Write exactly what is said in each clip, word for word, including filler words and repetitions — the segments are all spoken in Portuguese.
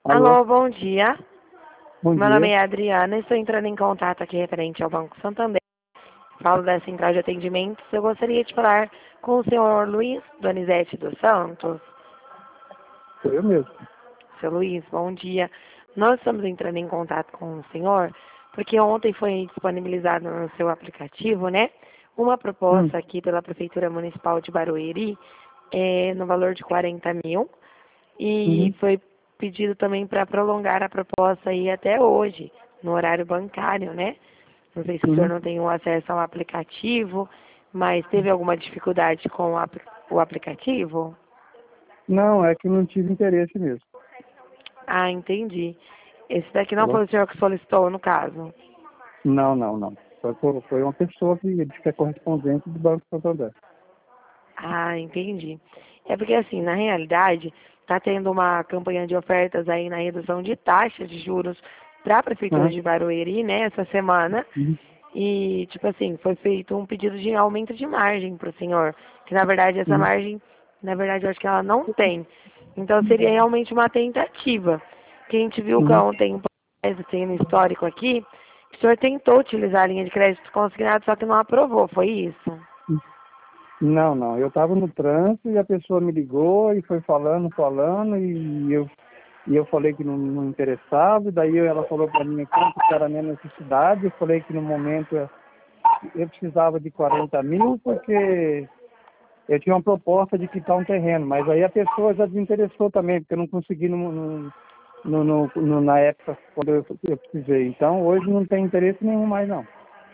Alô, Alô, bom dia. bom Meu nome dia. é Adriana, estou entrando em contato aqui referente ao Banco Santander. Falo da Central de Atendimentos. Eu gostaria de falar com o senhor Luiz Donizete dos Santos. Sou eu mesmo. Seu Luiz, bom dia. Nós estamos entrando em contato com o senhor porque ontem foi disponibilizado no seu aplicativo, né, uma Hum, proposta aqui pela Prefeitura Municipal de Barueri, é, no valor de quarenta mil. E uhum, foi pedido também para prolongar a proposta aí até hoje, no horário bancário, né? Não sei se o senhor uhum. não tem o acesso ao aplicativo, mas teve alguma dificuldade com o, apl- o aplicativo? Não, é que não tive interesse mesmo. Ah, entendi. Esse daqui não Alô? foi o senhor que solicitou, no caso. Não, não, não. Foi, por- foi uma pessoa que disse que é correspondente do Banco Santander. Ah, entendi. É porque assim, na realidade, está tendo uma campanha de ofertas aí na redução de taxas de juros para a Prefeitura Aham, de Barueri, né, essa semana. uhum, E, tipo assim, foi feito um pedido de aumento de margem para o senhor. Que na verdade essa uhum, margem, na verdade eu acho que ela não tem. Então seria realmente uma tentativa. Que a gente viu que uhum. ontem, um pouco tem no histórico aqui, que o senhor tentou utilizar a linha de crédito consignado, só que não aprovou, foi isso? Não, não. Eu estava no trânsito e a pessoa me ligou e foi falando, falando, e eu, e eu falei que não, não interessava, e daí ela falou para mim quanto que era a minha necessidade, eu falei que no momento eu eu precisava de quarenta mil, porque eu tinha uma proposta de quitar um terreno, mas aí a pessoa já desinteressou também, porque eu não consegui no, no, no, no- no- na época quando eu, eu precisei. Então hoje não tem interesse nenhum mais não.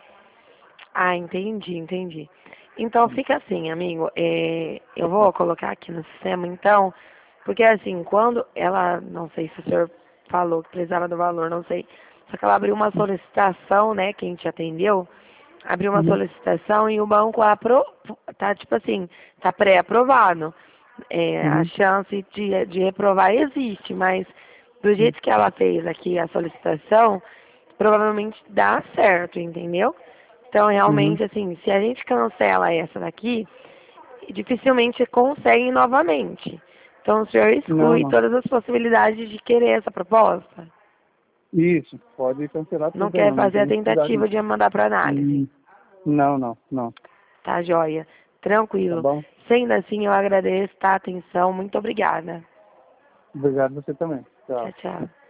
Ah, entendi, entendi. Então fica assim, amigo, é, eu vou colocar aqui no sistema então, porque assim, quando ela, não sei se o senhor falou que precisava do valor, não sei, só que ela abriu uma solicitação, né, que a gente atendeu, abriu uma Uhum, solicitação e o banco apro, tá tipo assim, tá pré-aprovado. É, a uhum, chance de, de reprovar existe, mas do uhum, jeito que ela fez aqui a solicitação, provavelmente dá certo, entendeu? Então, uhum. realmente, assim, se a gente cancela essa daqui, dificilmente consegue novamente. Então, o senhor Não, exclui não. todas as possibilidades de querer essa proposta. Isso, pode cancelar Não tudo aí, quer não, não fazer tem a necessidade. tentativa de mandar para análise. Hum, Não, não, não. Tá, joia? Tá Tranquilo. bom? Sendo assim, eu agradeço tá, a atenção. Muito obrigada. Obrigado você também. Tchau, Tchau. tchau.